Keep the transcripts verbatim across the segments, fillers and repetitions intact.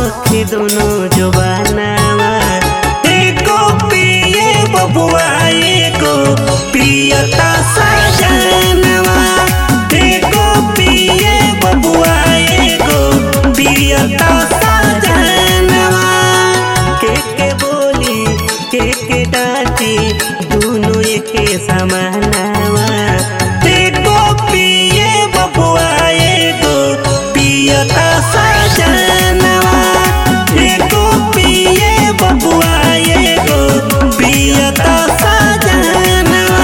सखी दोनों जुबानावा एको पिए बबुआ एको पियता सजनवा एको पिए बबुआ एको पियता सजनवा के के बोली के के डांटी दोनों एके समानावा एको पिए बबुआ एको पियता सजनवा एको पिए बबुआ एको पियता सजनवा।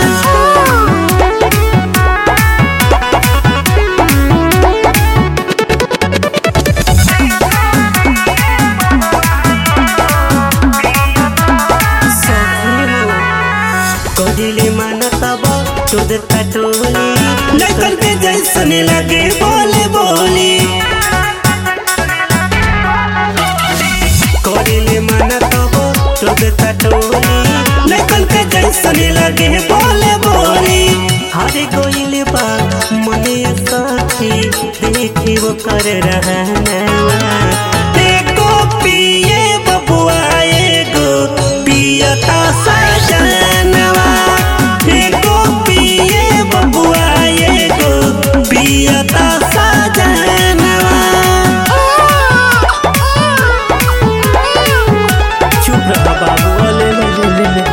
कदिले मन तब टोद टोली लड़कन के जैसन लगे बोले बोली कदिले मन तब टोद टोली लड़कन के जैसन लगे बोले बोली हरे कोइल बा मने सखी देखी वो कर रहनवा एको पिए बबुआ एको पियता सजनवा एको पिए बबुआ एको पियता सजनवा। चुप रहा बाबू ले ले ले ले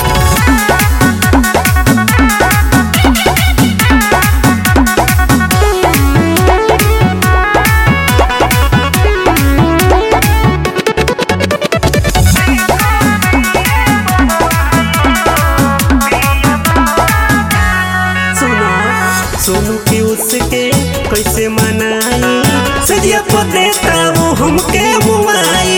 सोनू की उसके कैसे मनाई सजिया को देता वो हमके मुआई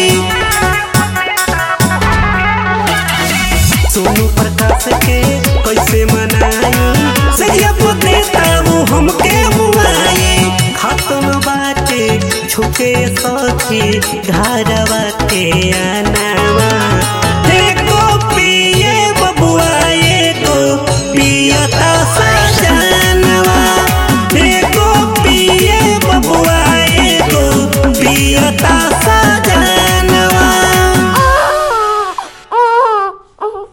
सोनू प्रकाश के कैसे मनाई सजिया को देता वो हमके मुआई खत्म बाटे छुके सखी घरवा के आना